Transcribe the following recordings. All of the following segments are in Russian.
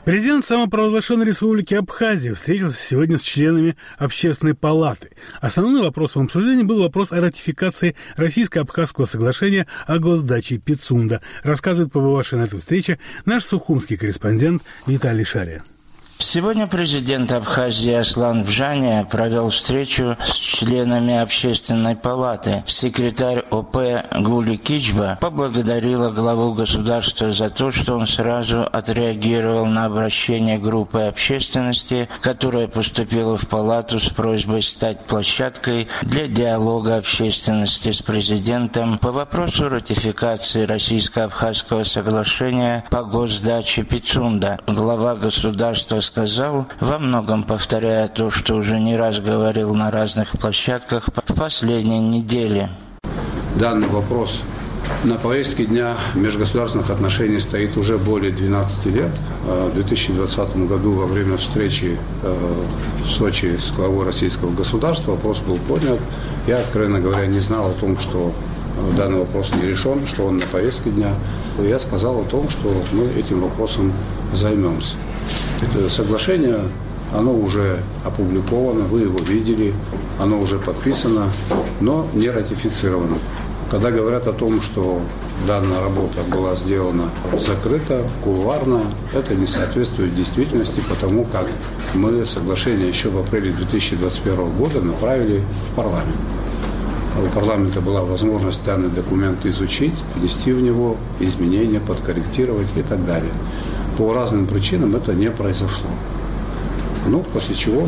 Президент самопровозглашенной республики Абхазия встретился сегодня с членами Общественной палаты. Основным вопросом обсуждения был вопрос о ратификации Российско-Абхазского соглашения о госдаче Пицунда, рассказывает побывавший на этой встрече наш сухумский корреспондент Виталий Шария. Сегодня президент Абхазии Аслан Бжания провел встречу с членами Общественной палаты. Секретарь ОП Гули Кичба поблагодарила главу государства за то, что он сразу отреагировал на обращение группы общественности, которая поступила в палату с просьбой стать площадкой для диалога общественности с президентом по вопросу ратификации Российско-Абхазского соглашения по госдаче Пицунда. Глава государства сказал, во многом повторяя то, что уже не раз говорил на разных площадках в последние недели. Данный вопрос на повестке дня межгосударственных отношений стоит уже более 12 лет. В 2020 году во время встречи в Сочи с главой российского государства вопрос был поднят. Я, откровенно говоря, не знал о том, что данный вопрос не решен, что он на повестке дня. Я сказал о том, что мы этим вопросом займемся. Это соглашение, оно уже опубликовано, вы его видели, оно уже подписано, но не ратифицировано. Когда говорят о том, что данная работа была сделана закрыто, кулуарно, это не соответствует действительности, потому как мы соглашение еще в апреле 2021 года направили в парламент. У парламента была возможность данный документ изучить, внести в него изменения, подкорректировать и так далее. По разным причинам это не произошло. После чего,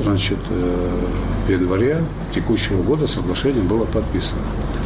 в январе текущего года соглашение было подписано.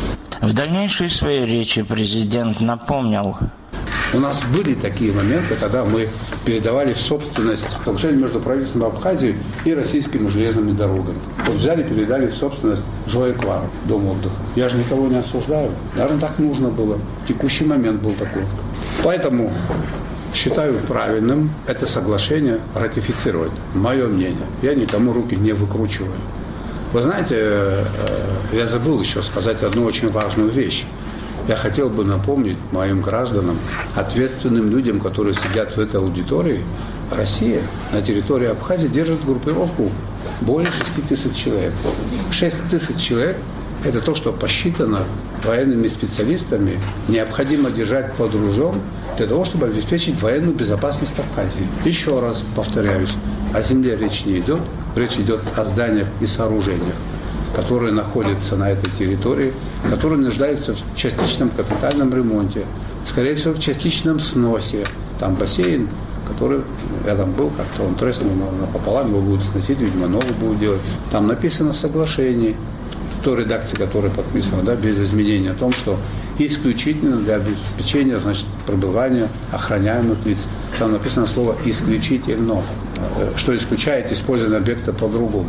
В дальнейшей своей речи президент напомнил. У нас были такие моменты, когда мы передавали в собственность соглашение между правительством Абхазии и российскими железными дорогами. Взяли, передали в собственность Джоэквар, дом отдыха. Я же никого не осуждаю. Наверное, так нужно было. Текущий момент был такой. Поэтому считаю правильным это соглашение ратифицировать. Мое мнение. Я никому руки не выкручиваю. Вы знаете, я забыл еще сказать одну очень важную вещь. Я хотел бы напомнить моим гражданам, ответственным людям, которые сидят в этой аудитории, Россия на территории Абхазии держит группировку более 6 тысяч человек. 6 тысяч человек – это то, что посчитано военными специалистами, необходимо держать под ружьем для того, чтобы обеспечить военную безопасность Абхазии. Еще раз повторяюсь, о земле речь не идет, речь идет о зданиях и сооружениях, которые находятся на этой территории, которые нуждаются в частичном капитальном ремонте, скорее всего, в частичном сносе. Там бассейн, который, я там был, как-то он треснул пополам, его будут сносить, видимо, новый будут делать. Там написано в соглашении, в той редакции, которая подписана, без изменений, о том, что исключительно для обеспечения, пребывания охраняемых лиц. Там написано слово «исключительно», что исключает использование объекта по-другому.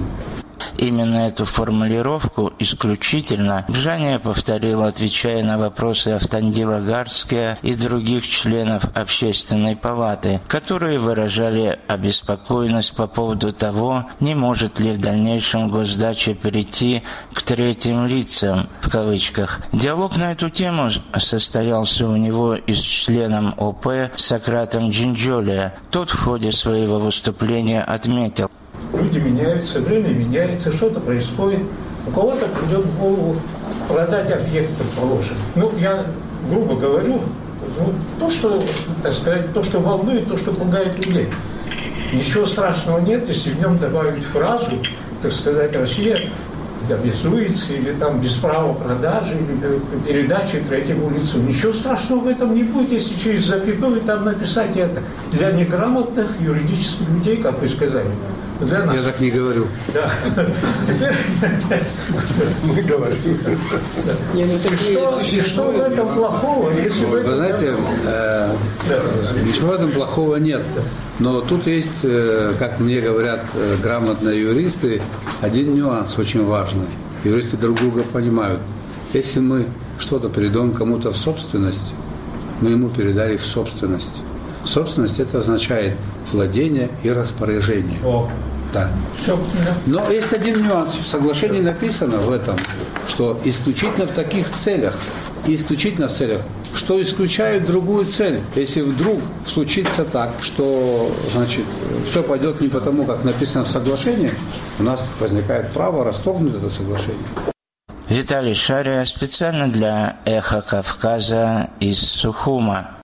Именно эту формулировку исключительно Бжания повторил, отвечая на вопросы Автандила Гарския и других членов Общественной палаты, которые выражали обеспокоенность по поводу того, не может ли в дальнейшем госдача перейти к третьим лицам, в кавычках. Диалог на эту тему состоялся у него и с членом ОП Сократом Джинджолия. Тот в ходе своего выступления отметил: люди меняются, время меняется, что-то происходит. У кого-то придет в голову продать объект, предположим. Я грубо говорю, то, что, то, что волнует, то, что пугает людей. Ничего страшного нет, если в нем добавить фразу, Россия обязуется, или без права продажи, или передачи третьему лицу. Ничего страшного в этом не будет, если через запятую там написать это. Для неграмотных юридических людей, как вы сказали. Я так не говорю. Да. Теперь мы говорим. И что в этом плохого? Вы знаете, ничего в этом плохого нет. Но тут есть, как мне говорят грамотные юристы, один нюанс очень важный. Юристы друг друга понимают. Если мы что-то передаем кому-то в собственность, мы ему передали в собственность. Собственность – это означает владение и распоряжение. Да. Но есть один нюанс. В соглашении написано в этом, что исключительно в таких целях, и исключительно в целях что исключает другую цель. Если вдруг случится так, что, значит, все пойдет не потому, как написано в соглашении, у нас возникает право расторгнуть это соглашение. Виталий Шария специально для «Эхо Кавказа» из Сухума.